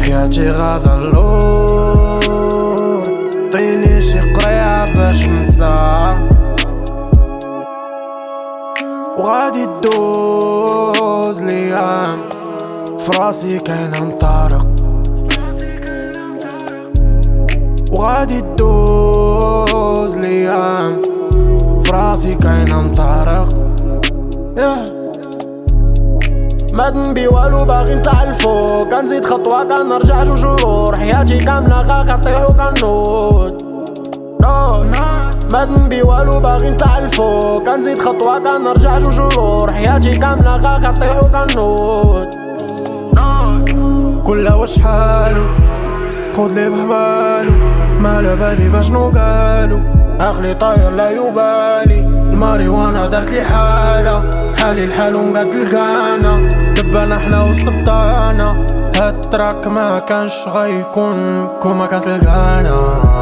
حياتي غادا اللور، عطيني شي قريعة باش ننساها وغادي تدوز ليام فراسي كاينة مطارق، وغادي تدوز ليام فراسي كاينة مطارق. ما تنبي والو باغي نطلع الفوق، كنزيد خطوة كنرجع جوج اللور، حياتي كاملة كنطيح وكنوض. ما تنبي والو باغي نطلع الفوق، كنزيد خطوة كنرجع جوج اللور، حياتي كاملة كنطيح وكنوض. كلها واش حالو خود لي بحبالو، ما على بالي باشنو قالو، عقلي طاير لا يبالي. الماريوانا دارت لي حالة، حالي الحال ومقاد القانا، دبانا حنا وسط بطانا، هاد التراك ما كانش غيكون كوما كانت القانا.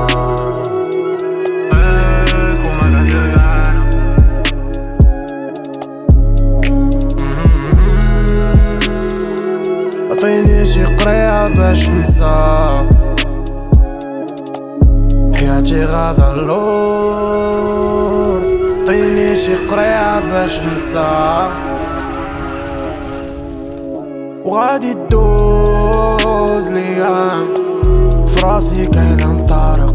عطيني شي قريعة باش ننساها، حياتي غادا اللور، عطيني شي قريعة باش ننساها وغادي تدوز ليام فراسي كاينة مطارق،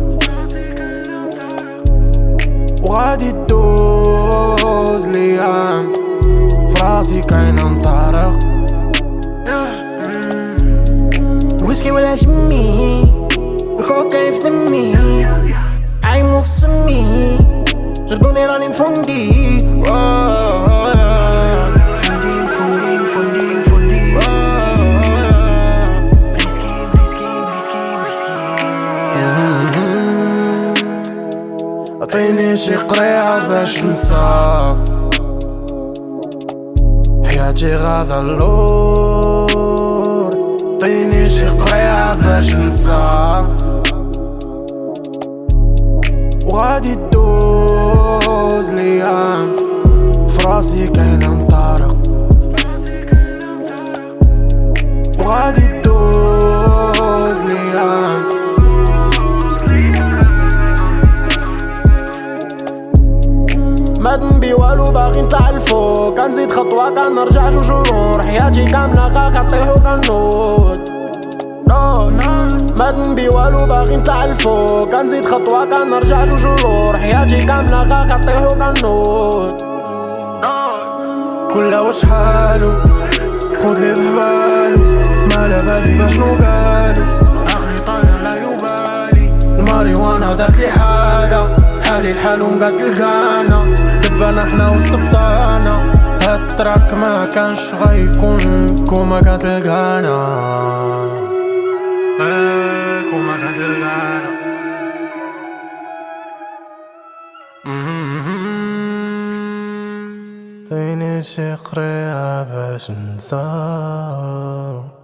وغادي تدوز ليام فراسي كاينة مطارق. ويسكي ولا شمي الكوكا في دمي، عايمو في سمي جربوني راني مفندي. عطيني شي قريعة باش ننساها، حياتي غادا اللور، عطيني شي قريعة باش ننساها وغادي تدوز ليام فراسي كاينة مطارق، وغادي تدوز ليام. ما تنبي والو باغي نطلع الفوق، كنزيد خطوة كنرجع جوج اللور، حياتي كاملة كنطيح وكنوض. ما تنبي والو باغي نطلع الفوق، كنزيد خطوة كنرجع جوج اللور، حياتي كاملة كنطيح وكنوض. كلها واش حالو خود لي بحبالو، ما على بالي باشنو قالو، عقلي طاير لا يبالي. الماريوانا دارت لي حالة، حالي الحال ومقاد القانا، دبانا حنا وسط بطانا، هاد التراك ما كانش غيكون كوما كانت القانا، كوما كانت القانا. عطيني شي قريعة باش ننساها.